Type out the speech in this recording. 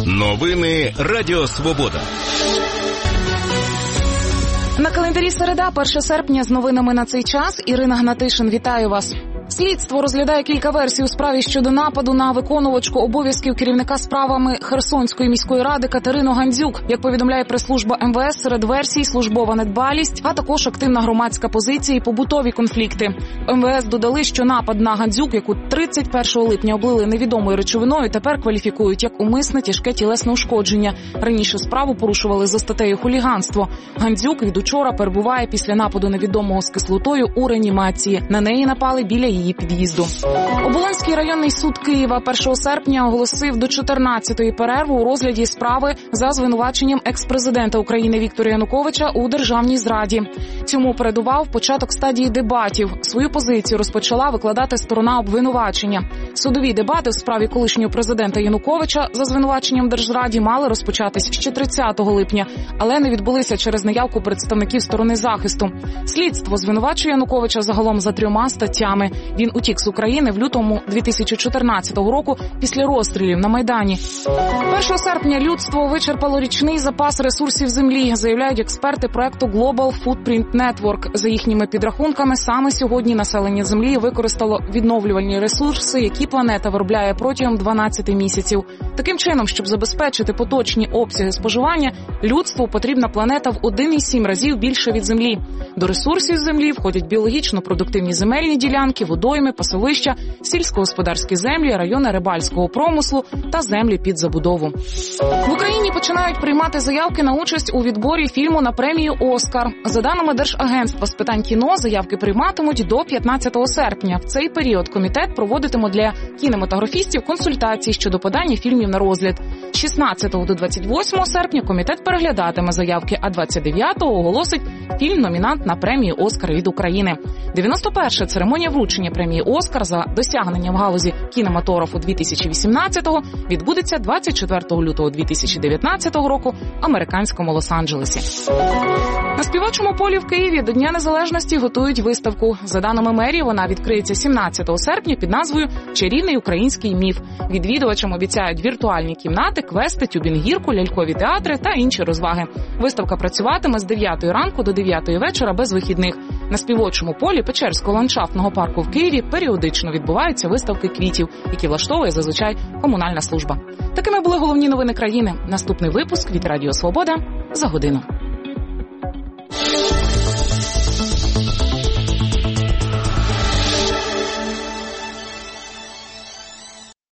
Новини Радіо Свобода. На календарі середа, 1 серпня, з новинами на цей час. Ірина Гнатишин, вітаю вас. Слідство розглядає кілька версій у справі щодо нападу на виконувачку обов'язків керівника справами Херсонської міської ради Катерину Гандзюк. Як повідомляє прес-служба МВС, серед версій – службова недбалість, а також активна громадська позиція і побутові конфлікти. МВС додали, що напад на Гандзюк, яку 31 липня облили невідомою речовиною, тепер кваліфікують як умисне тяжке тілесне ушкодження. Раніше справу порушували за статтею хуліганство. Гандзюк від учора перебуває після нападу невідомого з кислотою у реанімації. На неї напали біля її під'їзду. Оболонський районний суд Києва 1 серпня оголосив до 14-ї перерву у розгляді справи за звинуваченням екс-президента України Віктора Януковича у державній зраді. Цьому передував початок стадії дебатів. Свою позицію розпочала викладати сторона обвинувачення. Судові дебати в справі колишнього президента Януковича за звинуваченням держзраді мали розпочатись ще 30 липня, але не відбулися через неявку представників сторони захисту. Слідство звинувачує Януковича загалом за 3 статтями. Він утік з України в лютому 2014 року після розстрілів на Майдані. 1 серпня людство вичерпало річний запас ресурсів землі, заявляють експерти проекту Global Footprint Network. За їхніми підрахунками, саме сьогодні населення землі використало відновлювальні ресурси, які планета виробляє протягом 12 місяців. Таким чином, щоб забезпечити поточні обсяги споживання, людству потрібна планета в 1,7 разів більше від землі. До ресурсів землі входять біологічно-продуктивні земельні ділянки, водойми, пасовища, сільськогосподарські землі, райони рибальського промислу та землі під забудову. В Україні починають приймати заявки на участь у відборі фільму на премію «Оскар». За даними Держагентства з питань кіно, заявки прийматимуть до 15 серпня. В цей період комітет проводитиме для кінематографістів консультації щодо подання фільмів на розгляд. З 16 до 28 серпня комітет переглядатиме заявки, а 29-го оголосить фільм-номінант на премію «Оскар» від України. 91-ша церемонія вручення премії «Оскар» за досягнення в галузі кінематографу 2018-го відбудеться 24 лютого 2019 року в американському Лос-Анджелесі. На Співочому полі в Києві до Дня Незалежності готують виставку. За даними мерії, вона відкриється 17 серпня під назвою «Чарівний український міф». Відвідувачам обіцяють віртуальні кімнати, квести, тюбінгірку, лялькові театри та інші розваги. Виставка працюватиме з 9 ранку до 9 вечора без вихідних. На Співочому полі Печерського ландшафтного парку в Києві періодично відбуваються виставки квітів, які влаштовує зазвичай комунальна служба. Такими були головні новини країни. Наступний випуск від Радіо Свобода за годину.